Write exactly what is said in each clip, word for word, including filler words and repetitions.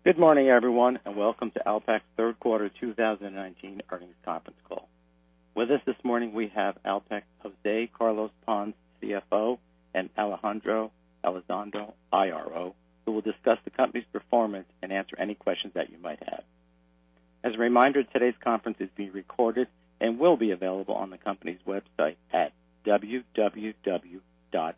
Good morning, everyone, and welcome to Alpek's third quarter two thousand nineteen earnings conference call. With us this morning, we have Alpek Jose Carlos Pons, C F O, and Alejandro Elizondo, I R O, who will discuss the company's performance and answer any questions that you might have. As a reminder, today's conference is being recorded and will be available on the company's website at w w w dot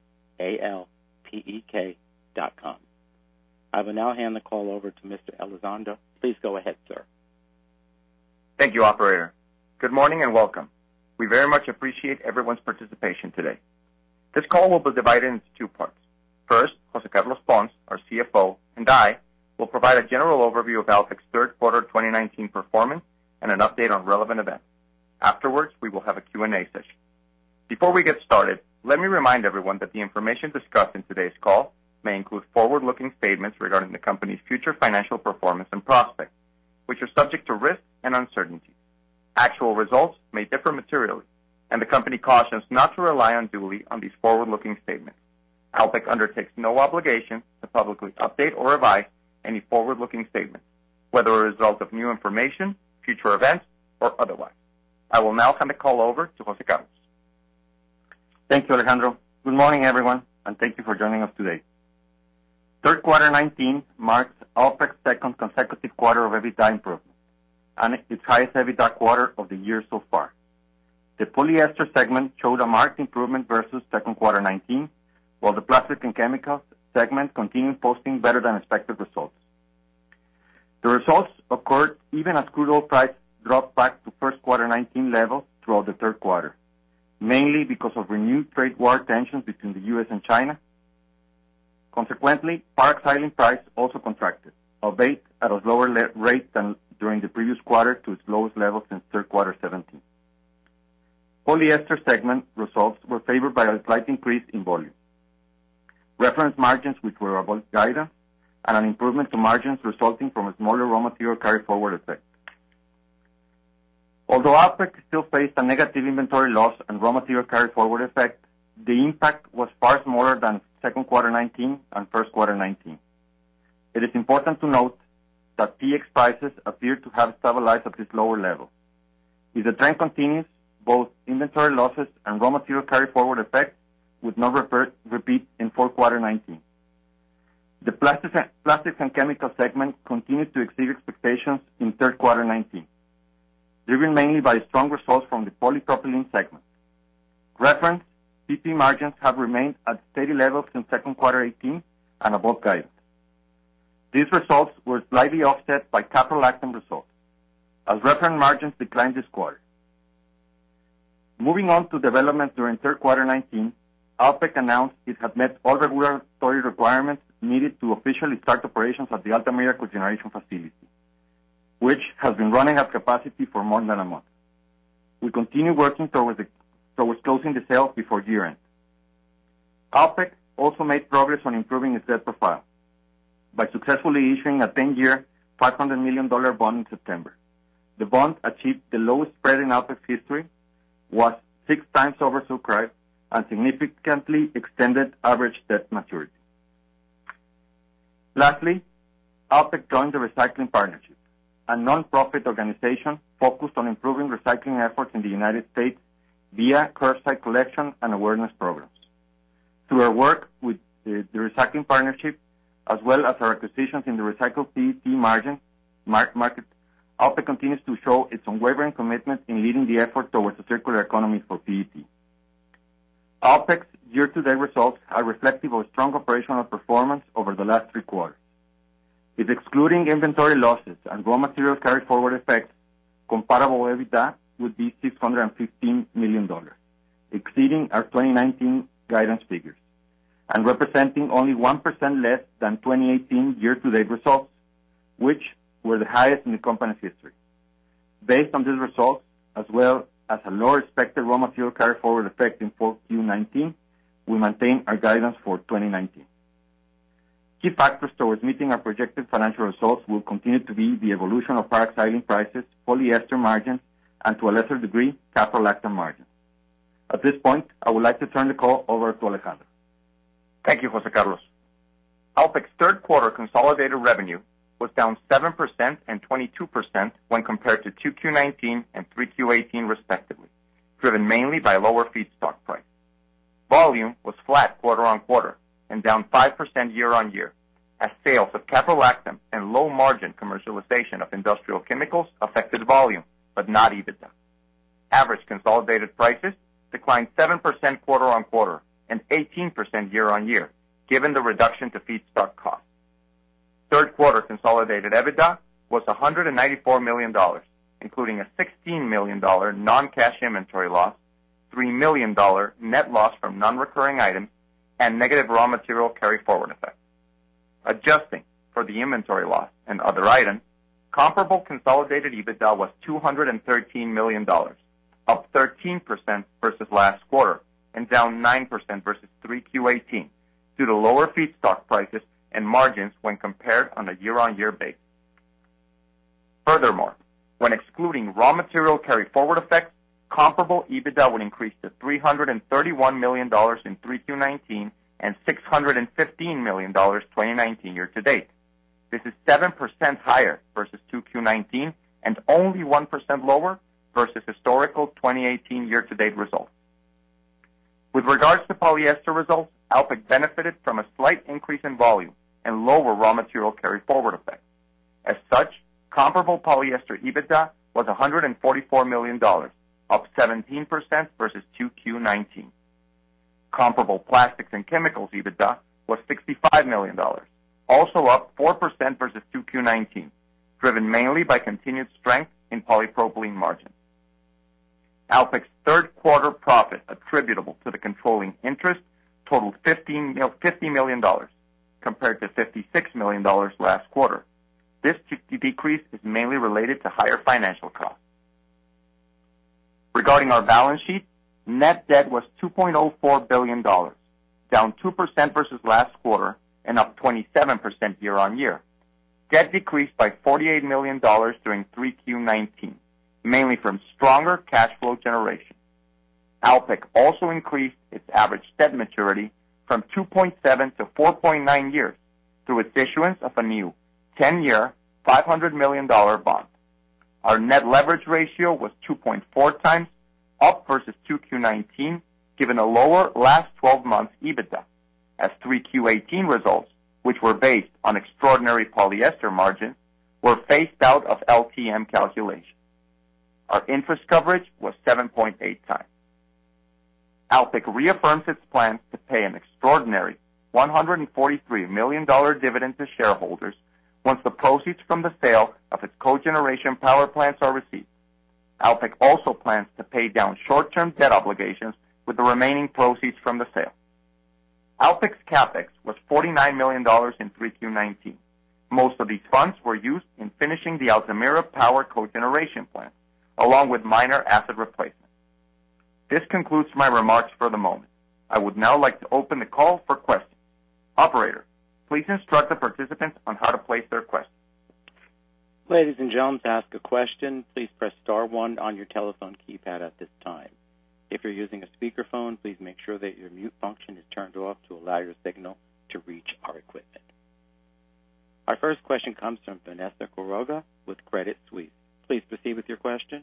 alpek dot com. I will now hand the call over to Mister Elizondo. Please go ahead, sir. Thank you, operator. Good morning and welcome. We very much appreciate everyone's participation today. This call will be divided into two parts. First, Jose Carlos Pons, our C F O, and I will provide a general overview of Alpek's third quarter twenty nineteen performance and an update on relevant events. Afterwards, we will have a Q and A session. Before we get started, let me remind everyone that the information discussed in today's call may include forward-looking statements regarding the company's future financial performance and prospects, which are subject to risks and uncertainties. Actual results may differ materially, and the company cautions not to rely unduly on these forward-looking statements. Alpek undertakes no obligation to publicly update or revise any forward-looking statements, whether a result of new information, future events, or otherwise. I will now hand the call over to Jose Carlos. Thank you, Alejandro. Good morning, everyone, and thank you for joining us today. Third quarter nineteen marks Alpek's second consecutive quarter of EBITDA improvement, and its highest EBITDA quarter of the year so far. The polyester segment showed a marked improvement versus second quarter nineteen, while the plastic and chemicals segment continued posting better than expected results. The results occurred even as crude oil price dropped back to first quarter nineteen levels throughout the third quarter, mainly because of renewed trade war tensions between the U S and China. Consequently, paraxylene price also contracted, albeit at a lower le- rate than during the previous quarter to its lowest level since third quarter seventeen. Polyester segment results were favored by a slight increase in volume, reference margins which were above guidance, and an improvement to margins resulting from a smaller raw material carry-forward effect. Although Alpek still faced a negative inventory loss and raw material carry-forward effect, the impact was far smaller than second quarter nineteen and first quarter nineteen. It is important to note that P X prices appear to have stabilized at this lower level. If the trend continues, both inventory losses and raw material carry-forward effects would not repeat, repeat in fourth quarter nineteen. The plastics and, plastics and chemicals segment continued to exceed expectations in third quarter nineteen, driven mainly by strong results from the polypropylene segment. Reference P P margins have remained at steady levels since second quarter eighteen and above guidance. These results were slightly offset by caprolactam results, as reference margins declined this quarter. Moving on to developments during third quarter nineteen, Alpek announced it had met all regulatory requirements needed to officially start operations at the Altamira cogeneration facility, which has been running at capacity for more than a month. We continue working towards, the, towards closing the sale before year-end. Alpek also made progress on improving its debt profile by successfully issuing a ten-year, five hundred million dollars bond in September. The bond achieved the lowest spread in Alpek's history, was six times oversubscribed, and significantly extended average debt maturity. Lastly, Alpek joined the Recycling Partnership, a non-profit organization focused on improving recycling efforts in the United States via curbside collection and awareness programs. Through our work with the, the Recycling Partnership, as well as our acquisitions in the recycled P E T margin, mar- market, Alpek continues to show its unwavering commitment in leading the effort towards a circular economy for P E T. Alpek's year-to-date results are reflective of strong operational performance over the last three quarters. If excluding inventory losses and raw material carry-forward effects, comparable EBITDA would be six hundred fifteen million dollars, exceeding our twenty nineteen guidance figures, and representing only one percent less than twenty eighteen year-to-date results, which were the highest in the company's history. Based on these results, as well as a lower expected raw material carry-forward effect in four Q nineteen, we maintain our guidance for twenty nineteen. Key factors towards meeting our projected financial results will continue to be the evolution of paraxylene prices, polyester margins, and to a lesser degree, caprolactam margins. At this point, I would like to turn the call over to Alejandro. Thank you, Jose Carlos. Alpek's third quarter consolidated revenue was down seven percent and twenty-two percent when compared to two Q nineteen and three Q eighteen respectively, driven mainly by lower feedstock price. Volume was flat quarter-on-quarter and down five percent year-on-year, as sales of caprolactam and low-margin commercialization of industrial chemicals affected volume, but not EBITDA. Average consolidated prices declined seven percent quarter-on-quarter and eighteen percent year-on-year, given the reduction to feedstock costs. Third quarter consolidated EBITDA was one hundred ninety-four million dollars, including a sixteen million dollars non-cash inventory loss, three million dollars net loss from non-recurring items, and negative raw material carry-forward effect. Adjusting for the inventory loss and other items, comparable consolidated EBITDA was two hundred thirteen million dollars, up thirteen percent versus last quarter and down nine percent versus three Q eighteen due to lower feedstock prices and margins when compared on a year-on-year basis. Furthermore, when excluding raw material carry-forward effects, comparable EBITDA would increase to three hundred thirty-one million dollars in three Q nineteen and six hundred fifteen million dollars twenty nineteen year-to-date. This is seven percent higher versus two Q nineteen and only one percent lower versus historical twenty eighteen year-to-date results. With regards to polyester results, Alpek benefited from a slight increase in volume and lower raw material carry-forward effects. As such, comparable polyester EBITDA was one hundred forty-four million dollars, up seventeen percent versus two Q nineteen. Comparable plastics and chemicals EBITDA was sixty-five million dollars, also up four percent versus two Q nineteen, driven mainly by continued strength in polypropylene margins. Alpek's third quarter profit attributable to the controlling interest totaled fifty million dollars, compared to fifty-six million dollars last quarter. This decrease is mainly related to higher financial costs. Regarding our balance sheet, net debt was two point oh four billion dollars, down two percent versus last quarter and up twenty-seven percent year-on-year. Debt decreased by forty-eight million dollars during three Q nineteen, mainly from stronger cash flow generation. Alpek also increased its average debt maturity from two point seven to four point nine years through its issuance of a new ten-year, five hundred million dollars bond. Our net leverage ratio was two point four times, up versus two Q nineteen, given a lower last twelve months EBITDA, as three Q eighteen results, which were based on extraordinary polyester margins, were phased out of L T M calculation. Our interest coverage was seven point eight times. Alpek reaffirms its plans to pay an extraordinary one hundred forty-three million dollars dividend to shareholders once the proceeds from the sale of its cogeneration power plants are received. Alpek also plans to pay down short-term debt obligations with the remaining proceeds from the sale. Alpek's capex was forty-nine million dollars in three Q nineteen. Most of these funds were used in finishing the Altamira power cogeneration plant, along with minor asset replacement. This concludes my remarks for the moment. I would now like to open the call for questions. Operator, please instruct the participants on how to place their questions. Ladies and gentlemen, to ask a question, please press star one on your telephone keypad at this time. If you're using a speakerphone, please make sure that your mute function is turned off to allow your signal to reach our equipment. Our first question comes from Vanessa Quiroga with Credit Suisse. Please proceed with your question.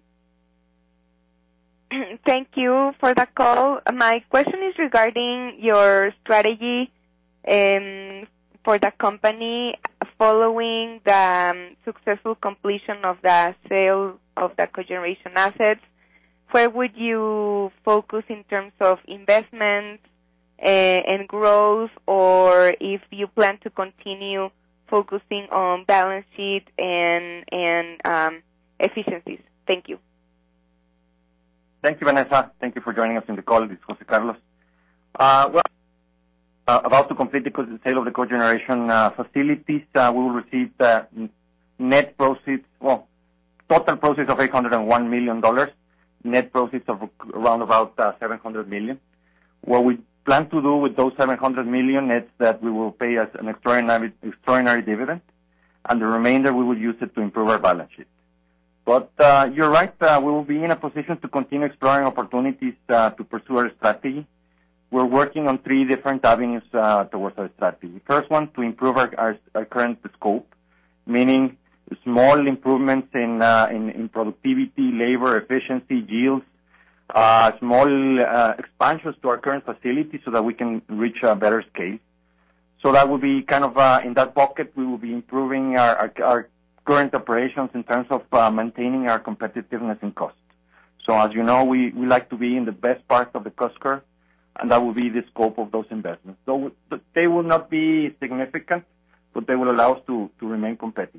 Thank you for the call. My question is regarding your strategy um, for the company following the um, successful completion of the sale of the cogeneration assets. Where would you focus in terms of investments uh, and growth, or if you plan to continue focusing on balance sheet and, and um, efficiencies? Thank you. Thank you, Vanessa. Thank you for joining us in the call. This is Jose Carlos. Uh, well, uh, about to complete the co- sale of the cogeneration uh, facilities, uh, we will receive uh, net proceeds, well, total proceeds of eight hundred one million dollars, net proceeds of around about uh, seven hundred million dollars. What we plan to do with those seven hundred million dollars is that we will pay as an extraordinary, extraordinary dividend, and the remainder we will use it to improve our balance sheet. But uh, you're right, uh, we will be in a position to continue exploring opportunities uh, to pursue our strategy. We're working on three different avenues uh, towards our strategy. First one, to improve our, our, our current scope. meaning small improvements in, uh, in, in productivity, labor efficiency, yields, uh, small uh, expansions to our current facility so that we can reach a better scale. So that will be kind of uh, in that bucket. We will be improving our, our, our current operations in terms of uh, maintaining our competitiveness in cost. So as you know, we, we like to be in the best part of the cost curve, and that will be the scope of those investments. So they will not be significant, but they will allow us to, to remain competitive.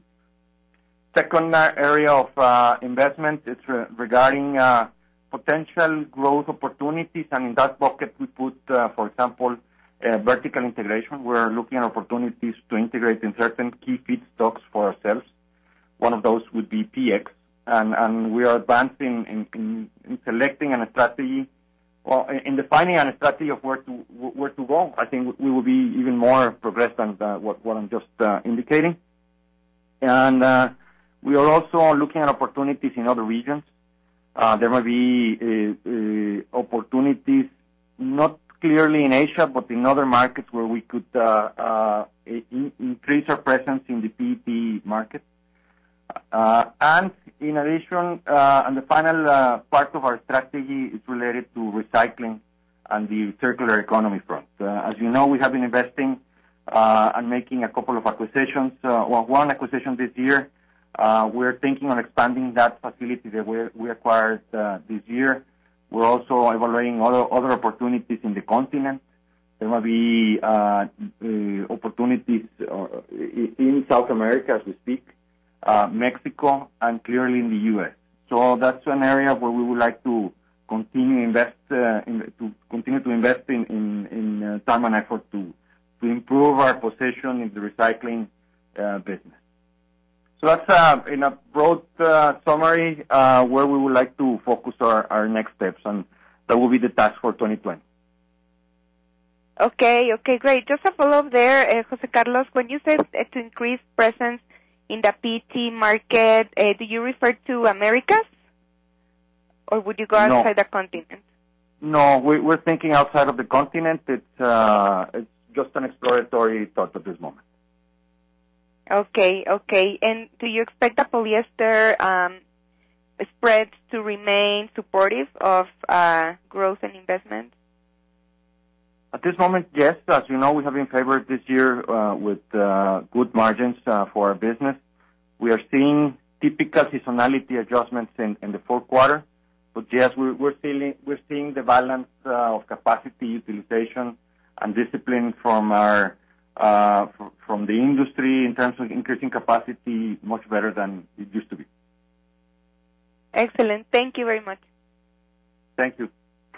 Second uh, area of uh, investment is re- regarding uh, potential growth opportunities, and in that bucket we put, uh, for example, uh, vertical integration. We're looking at opportunities to integrate in certain key feedstocks for ourselves. One of those would be P X, and, and we are advancing in, in, in selecting a strategy, well, in defining a strategy of where to where to go. I think we will be even more progressed than uh, what, what I'm just uh, indicating. And uh, we are also looking at opportunities in other regions. Uh, there might be uh, uh, opportunities not clearly in Asia, but in other markets where we could uh, uh, in, increase our presence in the P E T market. Uh, and in addition, uh, and the final uh, part of our strategy is related to recycling and the circular economy front. Uh, as you know, we have been investing uh, and making a couple of acquisitions. Uh, well, one acquisition this year. Uh, we're thinking on expanding that facility that we, we acquired uh, this year. We're also evaluating other, other opportunities in the continent. There might be uh, uh, opportunities uh, in South America as we speak, uh, Mexico, and clearly in the U S. So that's an area where we would like to continue invest uh, in, to continue to invest in in, in uh, time and effort to to improve our position in the recycling uh, business. So that's uh, in a broad uh, summary uh, where we would like to focus our, our next steps, and that will be the task for twenty twenty. Okay, okay, great. Just a follow-up there, uh, Jose Carlos. When you said uh, to increase presence in the P E T market, uh, do you refer to Americas, or would you go outside no. the continent? No, we, we're thinking outside of the continent. It's uh, it's just an exploratory thought at this moment. Okay, okay. And do you expect the polyester um, spreads to remain supportive of uh, growth and investment? At this moment, yes. As you know, we have been favored this year uh, with uh, good margins uh, for our business. We are seeing typical seasonality adjustments in, in the fourth quarter, but yes, we're, we're, seeing, we're seeing the balance uh, of capacity utilization and discipline from our uh, from the industry in terms of increasing capacity much better than it used to be. Excellent. Thank you very much. Thank you.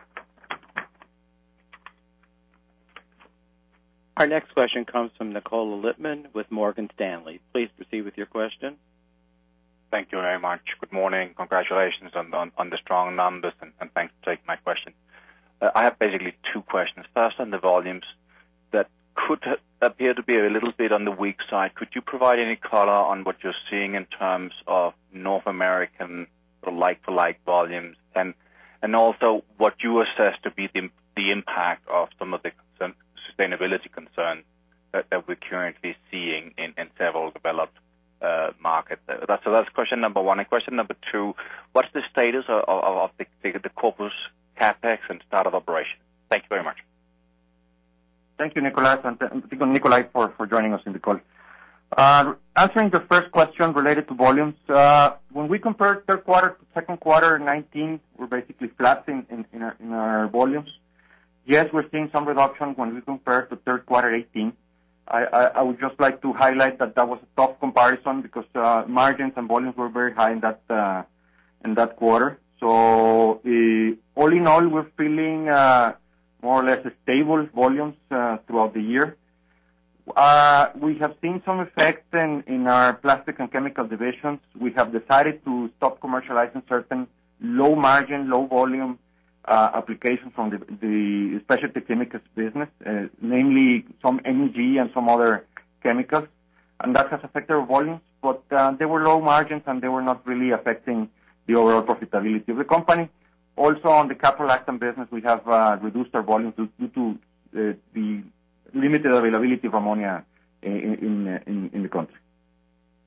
Our next question comes from Nicola Lippman with Morgan Stanley. Please proceed with your question. Thank you very much. Good morning. Congratulations on, on, on the strong numbers, and, and thanks for taking my question. Uh, I have basically two questions. First, on the volumes that could appear to be a little bit on the weak side. Could you provide any color on what you're seeing in terms of North American like-for-like volumes, and and also what you assess to be the, the impact of some of the concern, sustainability concerns that, that we're currently seeing in, in several developed uh, markets? That's, so that's question number one. And question number two, what's the status of, of, of the, the, the Corpus CapEx and start of operation? Thank you very much. Thank you, Nicolas, and thank you, Nikolai, for, for joining us in the call. Uh, answering the first question related to volumes, uh, when we compare third quarter to second quarter nineteen, we're basically flat in, in, in, our, in our volumes. Yes, we're seeing some reduction when we compare to third quarter eighteen. I, I, I would just like to highlight that that was a tough comparison because uh, margins and volumes were very high in that uh, in that quarter. So uh, all in all, we're feeling uh, more or less stable volumes uh, throughout the year. Uh, we have seen some effect in, in our plastic and chemical divisions. We have decided to stop commercializing certain low margin, low volume uh, applications from the, the specialty chemicals business, uh, namely some M E G and some other chemicals. And that has affected our volumes, but uh, they were low margins and they were not really affecting the overall profitability of the company. Also, on the caprolactam business, we have uh, reduced our volumes due, due to uh, the limited availability of ammonia in, in, in, in the country.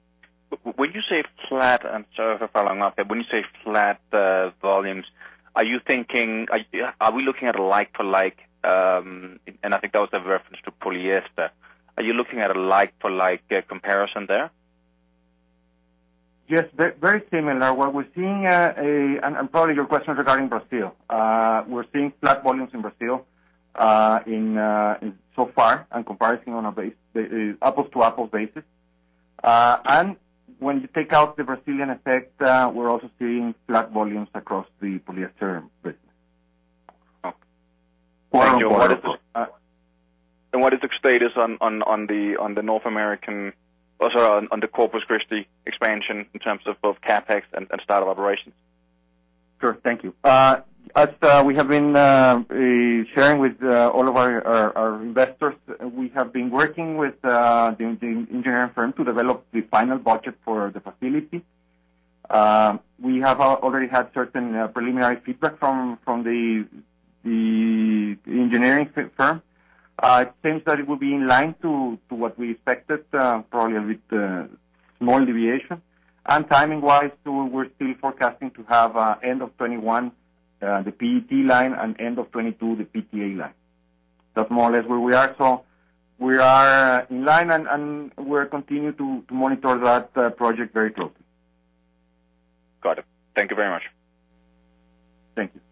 when you say flat, and sorry for following up, when you say flat uh, volumes, are you thinking, are, you, are we looking at a like-for-like, um, and I think that was a reference to polyester. Are you looking at a like-for-like uh, comparison there? Yes, very similar. What we're seeing, uh, a, and, and probably your question regarding Brazil, uh, we're seeing flat volumes in Brazil uh, in, uh, in so far, and comparison on a base, uh, apples-to-apples basis. Uh, and when you take out the Brazilian effect, uh, we're also seeing flat volumes across the polyester business. Okay. Thank you. What is the, uh, and what is the status on, on, on the on the North American, oh, sorry, on, on the Corpus Christi expansion in terms of both capex and, and start of operations? Sure, thank you. Uh, as uh, we have been uh, sharing with uh, all of our, our, our investors, we have been working with uh, the, the engineering firm to develop the final budget for the facility. Uh, we have already had certain uh, preliminary feedback from from the the engineering firm. Uh, it seems that it will be in line to, to what we expected, uh, probably a bit uh, small deviation. And timing-wise, we're still forecasting to have uh, end of twenty-one uh, the P E T line and end of twenty-two the P T A line. That's more or less where we are. So we are in line, and, and we're continuing to, to monitor that uh, project very closely. Got it. Thank you very much. Thank you.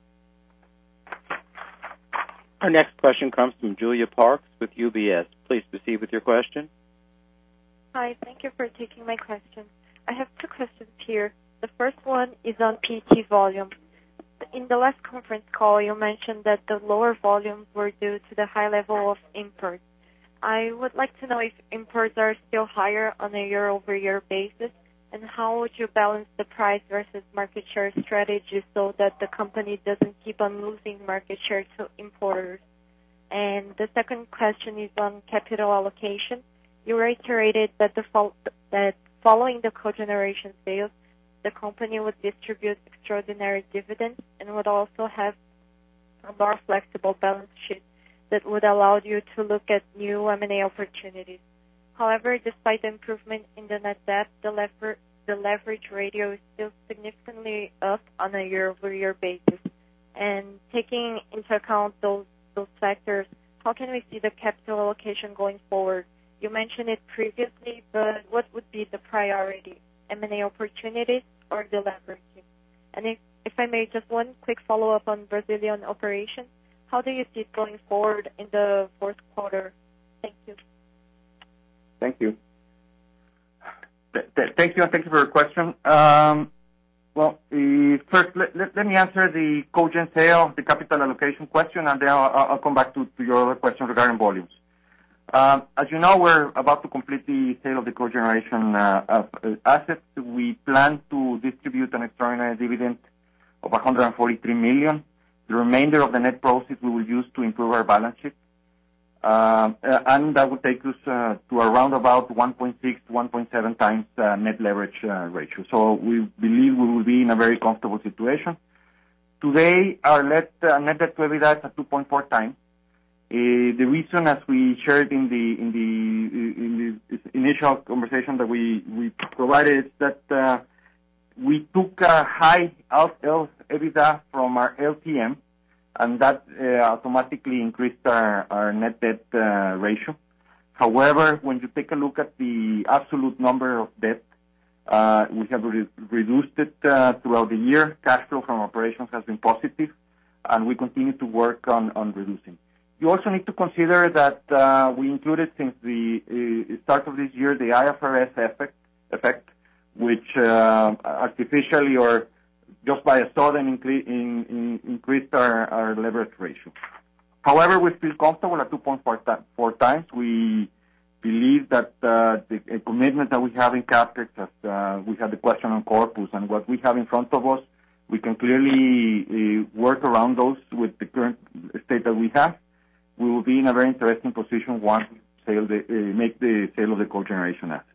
Our next question comes from Julia Parks with U B S. Please proceed with your question. Hi, thank you for taking my question. I have two questions here. The first one is on P E T volume. In the last conference call, you mentioned that the lower volumes were due to the high level of imports. I would like to know if imports are still higher on a year-over-year basis, and how would you balance the price versus market share strategy so that the company doesn't keep on losing market share to importers? And the second question is on capital allocation. You reiterated that the fol- that following the cogeneration sales, the company would distribute extraordinary dividends and would also have a more flexible balance sheet that would allow you to look at new M and A opportunities. However, despite the improvement in the net debt, the, lever- the leverage ratio is still significantly up on a year-over-year basis. And taking into account those those factors, how can we see the capital allocation going forward? You mentioned it previously, but what would be the priority, M and A opportunities or the leveraging? And if, if I may, just one quick follow-up on Brazilian operations. How do you see it going forward in the fourth quarter? Thank you. Thank you. Th- th- thank you, and thank you for your question. Um, well, uh, first, let, let, let me answer the cogen sale, the capital allocation question, and then I'll, I'll come back to, to your other question regarding volumes. Um, as you know, we're about to complete the sale of the cogeneration uh, uh, assets. We plan to distribute an extraordinary dividend of one hundred forty-three million dollars. The remainder of the net proceeds we will use to improve our balance sheet. Uh, and that would take us uh, to around about one point six to one point seven times uh, net leverage uh, ratio. So we believe we will be in a very comfortable situation. Today, our net, uh, net debt to EBITDA is at two point four times. Uh, the reason, as we shared in the in the in the initial conversation that we we provided, is that uh, we took a high L EBITDA from our L T M, and that uh, automatically increased our, our net debt uh, ratio. However, when you take a look at the absolute number of debt, uh, we have re- reduced it uh, throughout the year. Cash flow from operations has been positive, and we continue to work on, on reducing. You also need to consider that uh, we included since the uh, start of this year the I F R S effect, effect which uh, artificially or just by a sudden incre- in, in, increased our, our leverage ratio. However, we feel comfortable at two point four times. We believe that uh, the commitment that we have in CapEx, as uh, we had the question on Corpus, and what we have in front of us, we can clearly uh, work around those with the current state that we have. We will be in a very interesting position once we sale the, uh, make the sale of the cogeneration assets.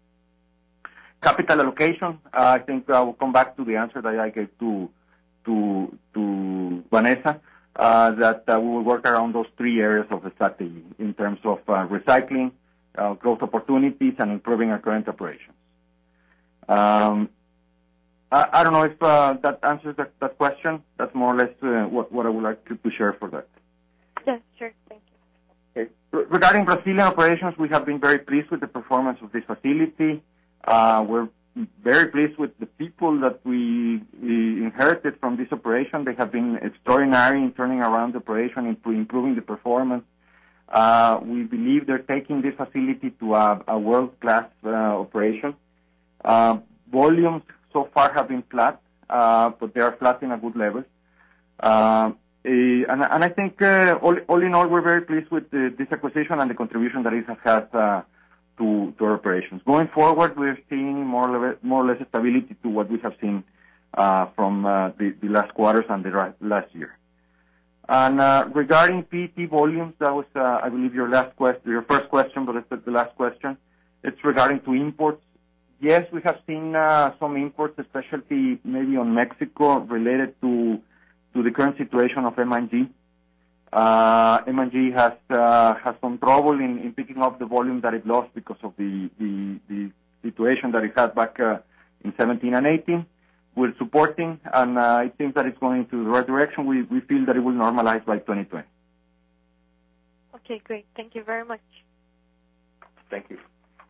Capital allocation, uh, I think I will come back to the answer that I gave to to, to Vanessa, uh, that uh, we will work around those three areas of the strategy in terms of uh, recycling, uh, growth opportunities, and improving our current operations. Um, I, I don't know if uh, that answers that, that question. That's more or less uh, what, what I would like to, to share for that. Yes, sure. Thank you. Okay. Re- regarding Brazilian operations, we have been very pleased with the performance of this facility. Uh, we're very pleased with the people that we, we inherited from this operation. They have been extraordinary in turning around the operation, in improving the performance. Uh, we believe they're taking this facility to a, a world-class uh, operation. Uh, volumes so far have been flat, uh, but they are flat in a good level. Uh, and, and I think uh, all, all in all, we're very pleased with the, this acquisition and the contribution that it has had uh, to, to our operations. Going forward, we're seeing more or less, more or less stability to what we have seen uh, from uh, the, the last quarters and the last year. And uh, regarding P E T volumes, that was, uh, I believe, your last question, your first question, but it's the last question. It's regarding to imports. Yes, we have seen uh, some imports, especially maybe on Mexico, related to to the current situation of M and G. Uh, M and G has uh, has some trouble in, in picking up the volume that it lost because of the the, the situation that it had back uh, in seventeen and eighteen. We're supporting, and uh, it seems that it's going into the right direction. We we feel that it will normalize by twenty twenty. Okay, great. Thank you very much. Thank you.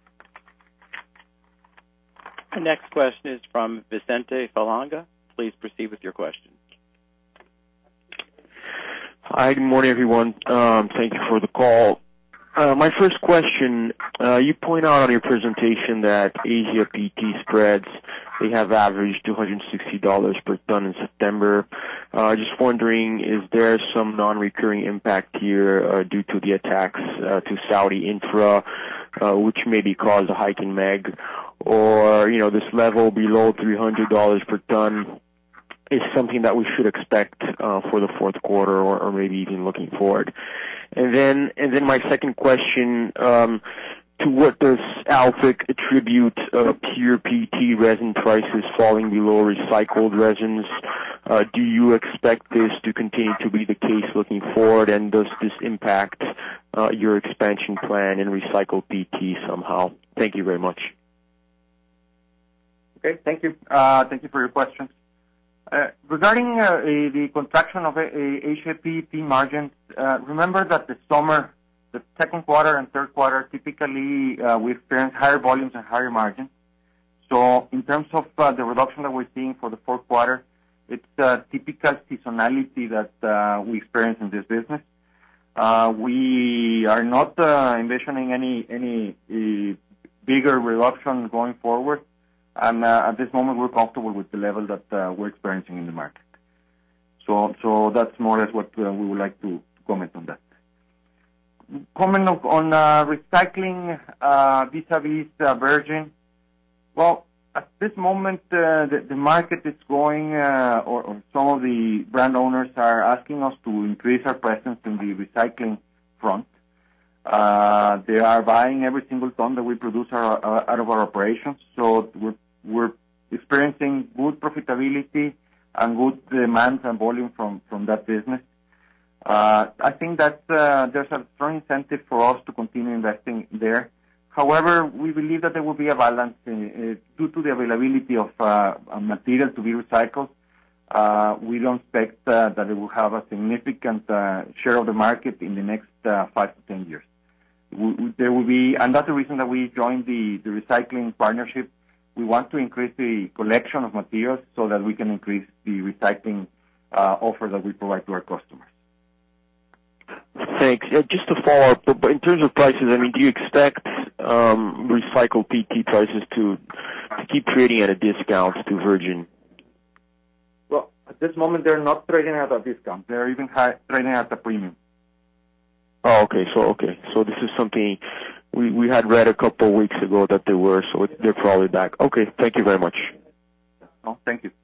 The next question is from Vicente Falanga. Please proceed with your question. Hi, good morning, everyone. Um, thank you for the call. Uh, my first question, uh, you point out on your presentation that Asia P E T spreads, they have averaged two hundred sixty dollars per ton in September. Uh, just wondering, is there some non-recurring impact here uh, due to the attacks uh, to Saudi infra, uh, which maybe caused a hike in M E G, or, you know, this level below three hundred dollars per ton is something that we should expect uh, for the fourth quarter, or, or maybe even looking forward? And then, and then my second question, um, to what does Alpek attribute uh, pure P E T resin prices falling below recycled resins? Uh, do you expect this to continue to be the case looking forward, and does this impact uh, your expansion plan in recycled P E T somehow? Thank you very much. Okay, thank you. Uh, thank you for your questions. Uh, regarding uh, a, the contraction of a, a Asia P E T margins, uh, remember that the summer, the second quarter and third quarter, typically uh, we experience higher volumes and higher margins. So in terms of uh, the reduction that we're seeing for the fourth quarter, it's uh, typical seasonality that uh, we experience in this business. Uh, we are not uh, envisioning any any uh, bigger reduction going forward. And uh, at this moment, we're comfortable with the level that uh, we're experiencing in the market. So, so that's more or less what uh, we would like to, to comment on that. Comment on, on uh, recycling uh, vis-a-vis uh, virgin. Well, at this moment, uh, the, the market is going, uh, or, or some of the brand owners are asking us to increase our presence in the recycling front. Uh, they are buying every single ton that we produce our, uh, out of our operations. So we're We're experiencing good profitability and good demand and volume from, from that business. Uh, I think that uh, there's a strong incentive for us to continue investing there. However, we believe that there will be a balance uh, uh, due to the availability of uh, material to be recycled. Uh, we don't expect uh, that it will have a significant uh, share of the market in the next uh, five to ten years. We, we, there will be, and that's the reason that we joined the, the recycling partnership. We want to increase the collection of materials so that we can increase the recycling uh, offer that we provide to our customers. Thanks. Uh, just to follow up, but, but in terms of prices, I mean, do you expect um, recycled P E T prices to, to keep trading at a discount to virgin? Well, at this moment, they're not trading at a discount. They're even high, trading at a premium. Oh, okay. So, okay. So this is something we, we had read a couple of weeks ago that they were, so it, they're probably back. Okay. Thank you very much. Oh, thank you.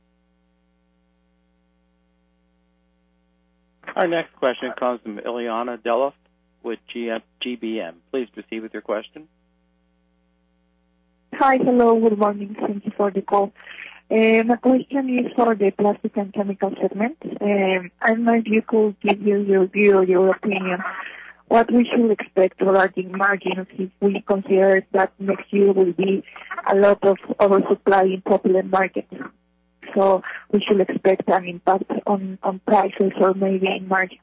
Our next question comes from Ileana Deloff with G B M. Please proceed with your question. Hi, hello, good morning. Thank you for the call. Uh, my question is for the plastic and chemical segment. Um, I don't know if you could give you your view or your opinion what we should expect regarding margins if we consider that next year will be a lot of oversupply in propylene markets. So we should expect an impact on, on prices or maybe in margins.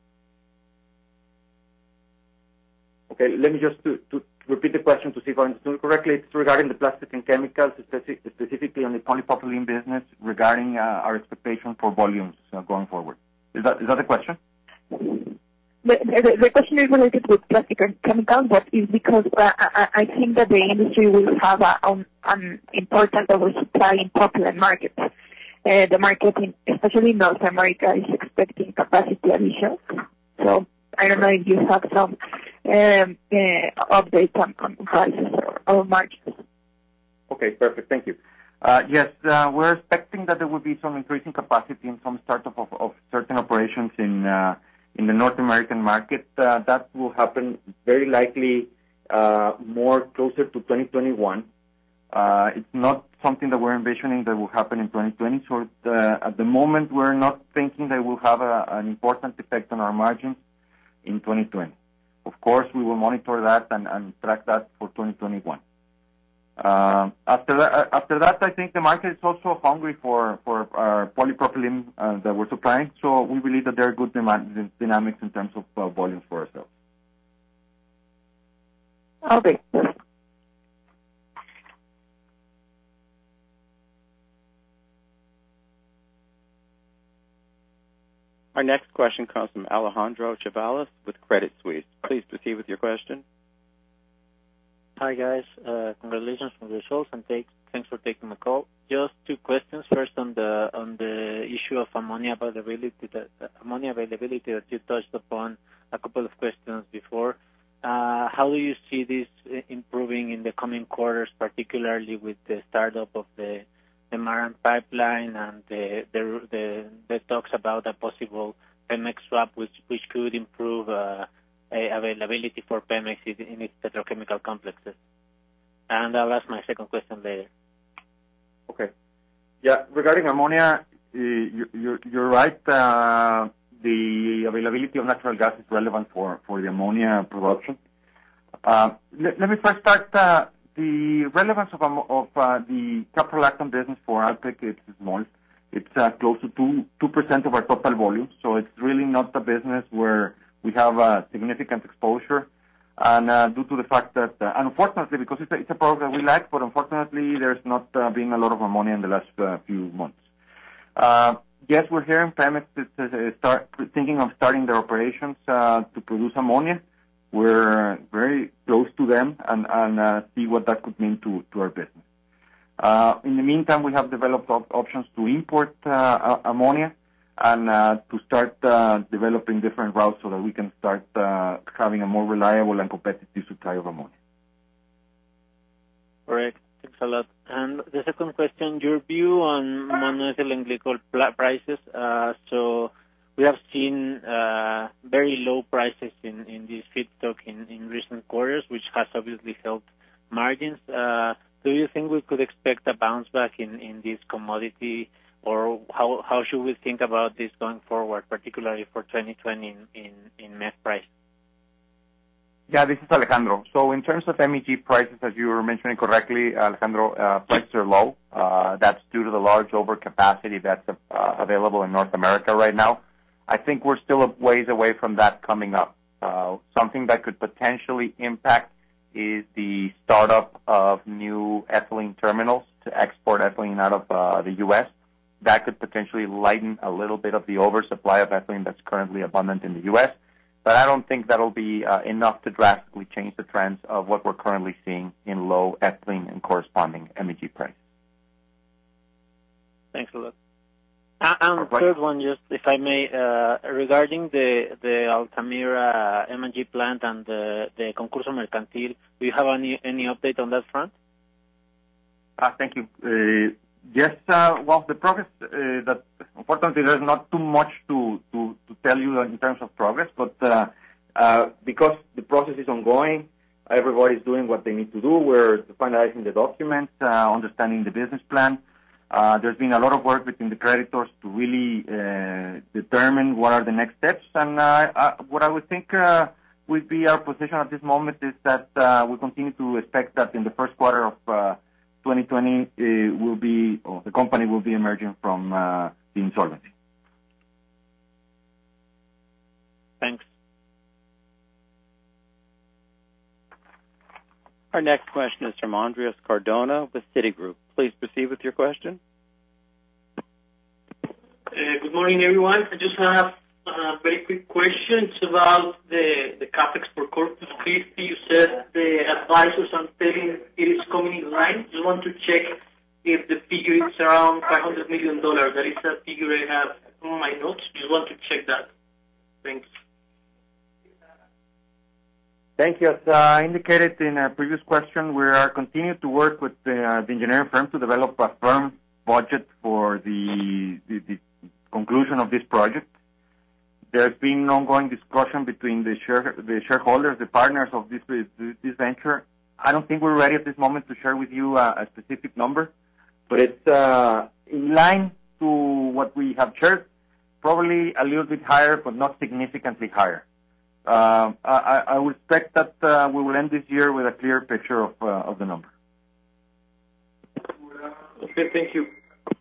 Okay, let me just to, to repeat the question to see if I understood it correctly. It's regarding the plastic and chemicals, speci- specifically on the polypropylene business, regarding uh, our expectation for volumes uh, going forward. Is that is that the question? The, the, the question is related with plastic and chemicals, but is because uh, I, I think that the industry will have a, um, an important oversupply in propylene markets. Uh, the market, in, especially in North America, is expecting capacity additions. So I don't know if you have some um, uh, update on, on prices or, or margins. Okay, perfect. Thank you. Uh, yes, uh, we're expecting that there will be some increasing capacity and some startup of, of certain operations in uh, in the North American market. Uh, that will happen very likely uh, more closer to twenty twenty-one. Uh, it's not something that we're envisioning that will happen in twenty twenty. So uh, at the moment, we're not thinking that it will have a, an important effect on our margins in twenty twenty. Of course, we will monitor that and, and track that for twenty twenty-one. Uh, after that, after that, I think the market is also hungry for for our polypropylene uh, that we're supplying. So we believe that there are good demand, dynamics in terms of uh, volumes for ourselves. Okay. Our next question comes from Alejandro Chavalas with Credit Suisse. Please proceed with your question. Hi, guys. Uh, congratulations on the results, and take, thanks for taking my call. Just two questions. First, on the on the issue of ammonia availability, that, uh, ammonia availability that you touched upon a couple of questions before. Uh, how do you see this improving in the coming quarters, particularly with the startup of the the Maran pipeline and the the the, the talks about a possible Pemex swap, which which could improve uh, availability for Pemex in its petrochemical complexes? And I'll ask my second question later. Okay. Yeah, regarding ammonia, uh, you're, you're right. Uh, the availability of natural gas is relevant for, for the ammonia production. Uh, let, let me first start. Uh, the relevance of, of uh, the caprolactam business for Alpek is small. It's uh, close to two two percent of our total volume, so it's really not a business where we have a significant exposure. And uh, due to the fact that, uh, unfortunately, because it's a, it's a product that we like, but unfortunately, there's not uh, been a lot of ammonia in the last uh, few months. Uh, yes, we're here in Pemex is, is start thinking of starting their operations uh, to produce ammonia. We're very close to them and, and uh, see what that could mean to, to our business. Uh, in the meantime, we have developed op- options to import uh, ammonia and uh, to start uh, developing different routes so that we can start uh, having a more reliable and competitive supply of ammonia. Correct. Thanks a lot. And the second question, your view on monoethylene glycol pl- prices. Uh, so we have seen uh, very low prices in, in this feedstock in, in recent quarters, which has obviously helped margins. Uh, do you think we could expect a bounce back in, in this commodity, or how how should we think about this going forward, particularly for twenty twenty in, in, in meth price? Yeah, this is Alejandro. So in terms of M E G prices, as you were mentioning correctly, Alejandro, uh, prices are low. Uh, that's due to the large overcapacity that's uh, available in North America right now. I think we're still a ways away from that coming up. Uh, something that could potentially impact is the startup of new ethylene terminals to export ethylene out of uh, the U S That could potentially lighten a little bit of the oversupply of ethylene that's currently abundant in the U S But I don't think that'll be uh, enough to drastically change the trends of what we're currently seeing in low ethylene and corresponding M E G price. Thanks a lot. Uh, and third one, just if I may, uh, regarding the the Altamira M and G plant and the, the Concurso Mercantil, do you have any any update on that front? Uh, thank you. Uh, yes, uh, well, the progress uh, that unfortunately there's not too much to, to, to tell you in terms of progress, but uh, uh, because the process is ongoing, everybody's doing what they need to do. We're finalizing the documents, uh, understanding the business plan. Uh, there's been a lot of work between the creditors to really uh, determine what are the next steps. And uh, uh, what I would think uh, would be our position at this moment is that uh, we continue to expect that in the first quarter of uh, twenty twenty, uh, will be, or the company will be emerging from uh, the insolvency. Thanks. Our next question is from Andres Cardona with Citigroup. Please proceed with your question. Uh, good morning, everyone. I just have a very quick question. It's about the, the CapEx for Corpus Christi. You said the advisors are telling it is coming in line. Just want to check if the figure is around five hundred million dollars. That is a figure I have on my notes. Just want to check that. Thanks. Thank you. As uh, indicated in a previous question, we are continuing to work with the, uh, the engineering firm to develop a firm budget for the, the, the conclusion of this project. There's been ongoing discussion between the, share, the shareholders, the partners of this, this venture. I don't think we're ready at this moment to share with you a, a specific number, but it's uh, in line to what we have shared, probably a little bit higher, but not significantly higher. Uh, I, I would expect that uh, we will end this year with a clear picture of, uh, of the number. Okay, thank you.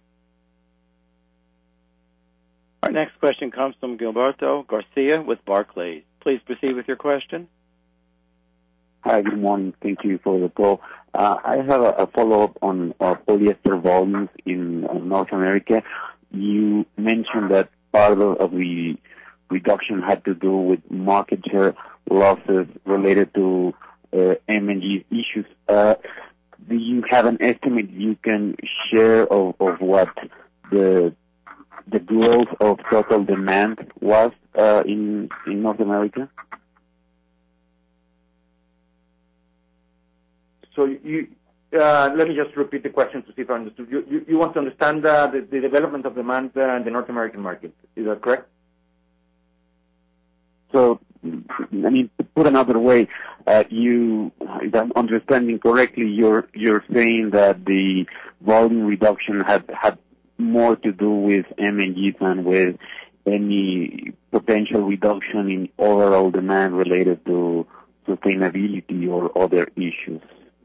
Our next question comes from Gilberto Garcia with Barclays. Please proceed with your question. Hi, good morning. Thank you for the call. Uh, I have a, a follow-up on uh, polyester volumes in uh, North America. You mentioned that part of, of the reduction had to do with market share losses related to uh, M and G issues. Uh, do you have an estimate you can share of, of what the the growth of total demand was uh, in in North America? So you, uh, let me just repeat the question to see if I understood. You, you, you want to understand uh, the, the development of demand uh, in the North American market. Is that correct? So, I mean, to put another way, uh, you, if I'm understanding correctly, you're you're saying that the volume reduction had had more to do with M and G than with any potential reduction in overall demand related to sustainability or other issues.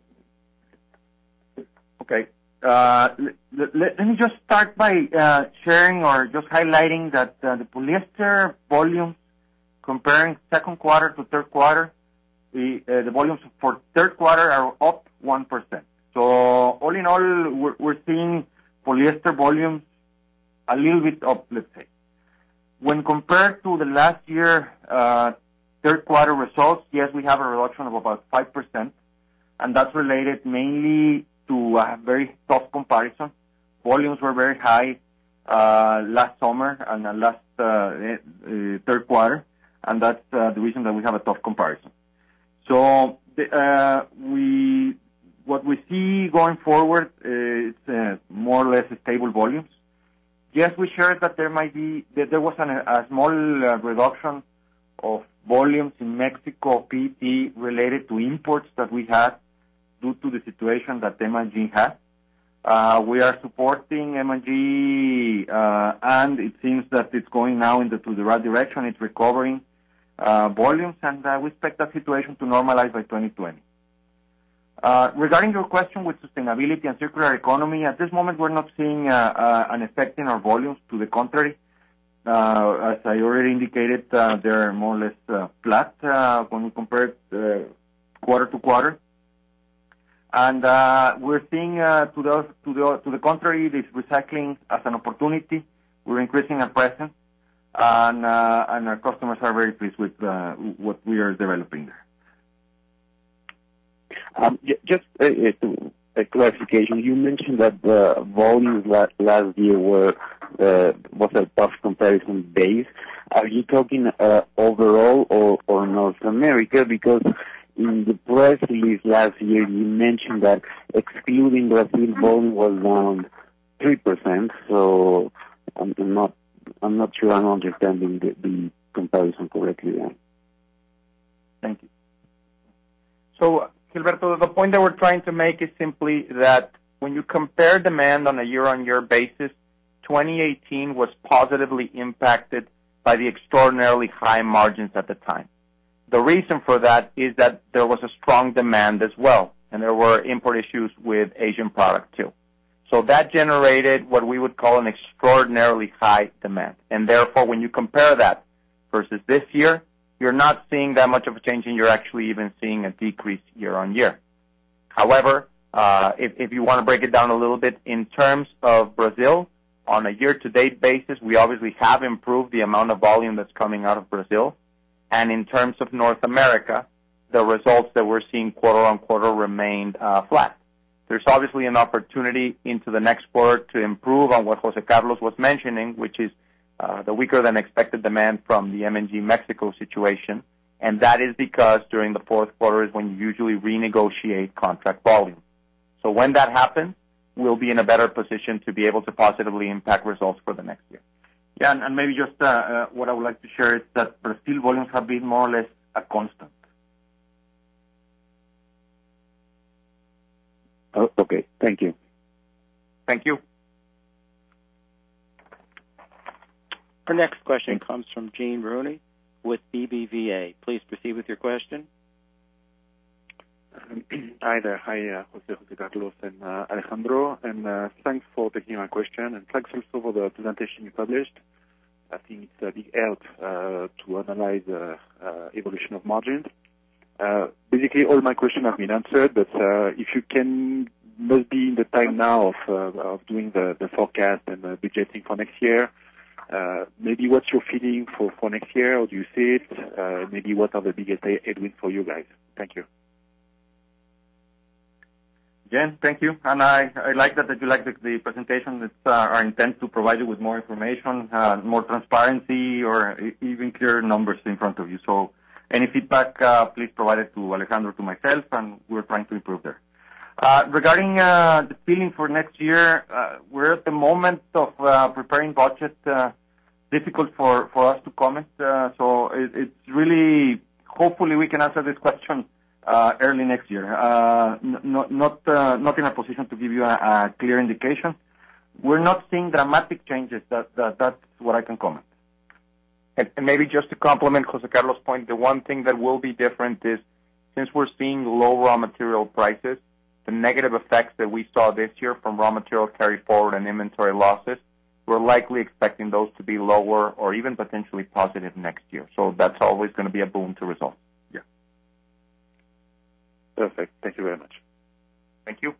Okay. Uh, let, let, let me just start by uh, sharing or just highlighting that uh, the polyester volumes, comparing second quarter to third quarter, the, uh, the volumes for third quarter are up one percent. So all in all, we're, we're seeing polyester volumes a little bit up, let's say. When compared to the last year uh, third quarter results, yes, we have a reduction of about five percent, and that's related mainly to a very tough comparison. Volumes were very high uh, last summer and uh, last uh, uh, third quarter, and that's uh, the reason that we have a tough comparison. So the, uh, we, what we see going forward is uh, more or less stable volumes. Yes, we shared that there might be that there was an, a small uh, reduction of volumes in Mexico P E T related to imports that we had due to the situation that M and G had. Uh, we are supporting M and G, uh, and it seems that it's going now into the right direction. It's recovering uh, volumes, and uh, we expect that situation to normalize by twenty twenty. Uh, regarding your question with sustainability and circular economy, at this moment we're not seeing uh, uh, an effect in our volumes. To the contrary, uh, as I already indicated, uh, they're more or less uh, flat uh, when we compare it uh, quarter to quarter. And uh, we're seeing, uh, to, the, to, the, to the contrary, this recycling as an opportunity. We're increasing our presence, and, uh, and our customers are very pleased with uh, what we are developing there. Um, just a, a clarification. You mentioned that the volumes last, last year were uh, was a tough comparison base. Are you talking uh, overall or, or North America? Because in the press release last year, you mentioned that excluding Brazil, volume was down three percent. So I'm not I'm not sure I'm understanding the, the comparison correctly there. Thank you. So, Gilberto, the point that we're trying to make is simply that when you compare demand on a year-on-year basis, twenty eighteen was positively impacted by the extraordinarily high margins at the time. The reason for that is that there was a strong demand as well, and there were import issues with Asian product too. So that generated what we would call an extraordinarily high demand. And therefore, when you compare that versus this year, you're not seeing that much of a change, and you're actually even seeing a decrease year on year. However, uh, if, if you want to break it down a little bit, in terms of Brazil, on a year-to-date basis, we obviously have improved the amount of volume that's coming out of Brazil. And in terms of North America, the results that we're seeing quarter-on-quarter remained uh, flat. There's obviously an opportunity into the next quarter to improve on what Jose Carlos was mentioning, which is uh, the weaker-than-expected demand from the M and G Mexico situation. And that is because during the fourth quarter is when you usually renegotiate contract volume. So when that happens, we'll be in a better position to be able to positively impact results for the next year. Yeah, and, and maybe just uh, uh, what I would like to share is that Brazil volumes have been more or less a constant. Oh, okay, thank you. Thank you. Our next question comes from Gene Rooney with B B V A. Please proceed with your question. Um, hi there. Hi, uh, Jose, Jose Carlos and uh, Alejandro. And uh, thanks for taking my question. And thanks also for the presentation you published. I think it's a big help uh, to analyze the uh, uh, evolution of margins. Uh, basically, all my questions have been answered, but uh, if you can, must be in the time now of, uh, of doing the, the forecast and the budgeting for next year. Uh, maybe what's your feeling for, for next year? How do you see it? Uh, maybe what are the biggest headwinds for you guys? Thank you. Jen, thank you. And I, I like that, that you like the, the presentation. It's uh, our intent to provide you with more information, uh, more transparency, or even clearer numbers in front of you. So any feedback, uh, please provide it to Alejandro, to myself, and we're trying to improve there. Uh, regarding uh, the feeling for next year, uh, we're at the moment of uh, preparing budget. Uh, difficult for, for us to comment. Uh, so it, it's really, hopefully we can answer this question uh, early next year. Uh, n- not not, uh, not in a position to give you a, a clear indication. We're not seeing dramatic changes. That, that That's what I can comment. And, and maybe just to complement Jose Carlos' point, the one thing that will be different is since we're seeing low raw material prices, the negative effects that we saw this year from raw material carry forward and inventory losses, we're likely expecting those to be lower or even potentially positive next year. So that's always going to be a boon to results. Yeah. Perfect. Thank you very much. Thank you.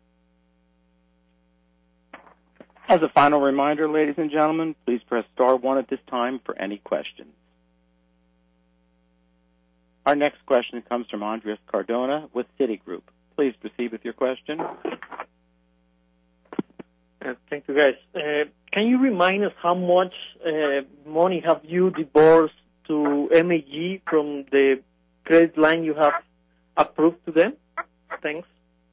As a final reminder, ladies and gentlemen, please press star one at this time for any questions. Our next question comes from Andres Cardona with Citigroup. Please proceed with your question. Uh, thank you, guys. Uh, can you remind us how much uh, money have you disbursed to M and G from the credit line you have approved to them? Thanks.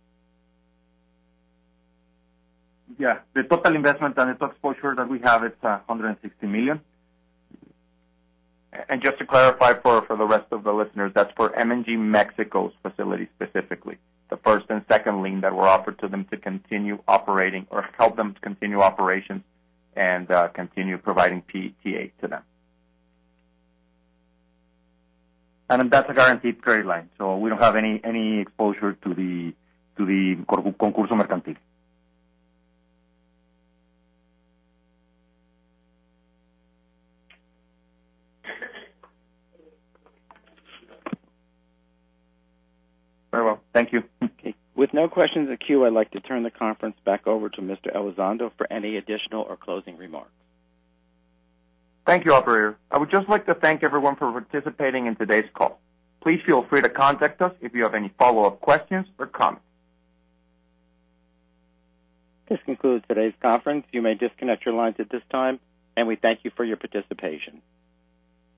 Yeah, the total investment and the total exposure that we have is uh, one hundred sixty million. And just to clarify for, for the rest of the listeners, that's for M and G Mexico's facility specifically, the first and second lien that were offered to them to continue operating or help them to continue operations and uh, continue providing P T A to them. And that's a guaranteed credit line, so we don't have any any exposure to the to the concurso mercantil. Very well. Thank you. Okay. With no questions in queue, I'd like to turn the conference back over to Mister Elizondo for any additional or closing remarks. Thank you, operator. I would just like to thank everyone for participating in today's call. Please feel free to contact us if you have any follow-up questions or comments. This concludes today's conference. You may disconnect your lines at this time, and we thank you for your participation.